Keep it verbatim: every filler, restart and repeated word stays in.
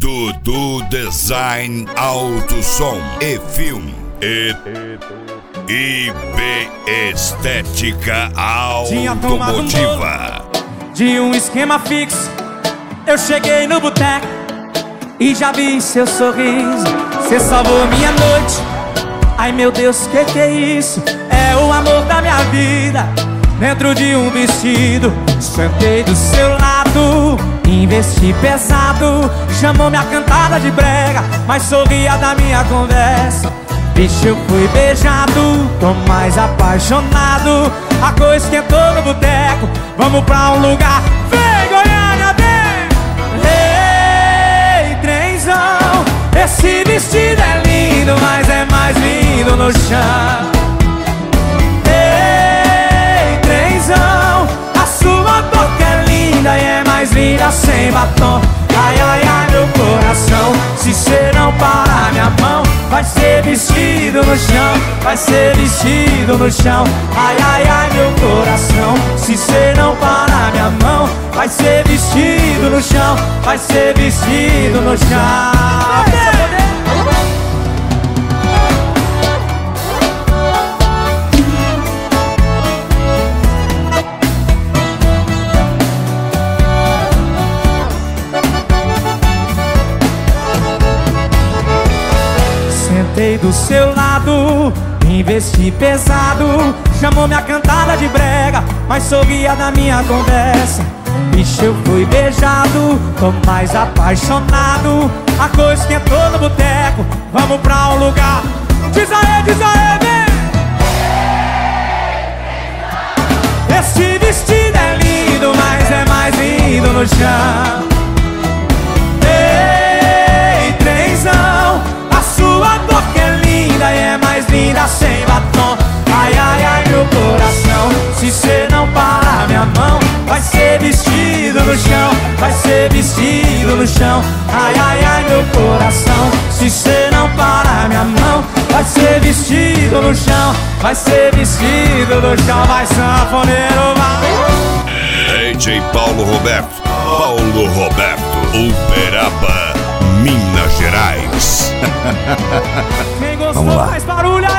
Dudu Design Auto Som e Filme e I B Estética Automotiva. De um esquema fixo, eu cheguei no boteco e já vi seu sorriso. Cê salvou minha noite. Ai meu Deus, que que é isso? É o amor da minha vida dentro de um vestido. Sentei do seu lado, investi pesado. Chamou minha cantada de brega, mas sorria da minha conversa. Bicho, eu fui beijado, tô mais apaixonado. A coisa esquentou no boteco, vamos pra um lugar. Vem, Goiânia, vem! Ei, trenzão, esse vestido é lindo, mas é mais lindo no chão. Ei, trenzão, a sua boca é linda e é mais linda sem batom. Ai, ai, ai, meu coração, se cê não parar minha mão, vai ser vestido no chão, vai ser vestido no chão. Ai, ai, ai, meu coração, se cê não parar minha mão, vai ser vestido no chão, vai ser vestido no chão. Sentei do seu lado, investi pesado. Chamou minha cantada de brega, mas sorria da minha conversa. Bicho, eu fui beijado, tô mais apaixonado. A coisa esquentou no boteco, vamos pra um lugar. Diz aí, diz aí, vem! Esse vestido é lindo, mas é mais lindo no chão. Ei, trenzão, a sua boca é linda e é mais linda sem batom. Ai, ai, ai, meu coração, se cê não parar minha mão, vai ser vestido no chão, vai ser vestido no chão. Ai, ai, ai, meu coração, se cê não parar minha mão, vai ser vestido no chão, vai ser vestido no chão. Vai, sanfoneiro, vai! D J Paulo Roberto, Paulo Roberto, Uberaba, Minas Gerais. Quem gostou faz barulho aí!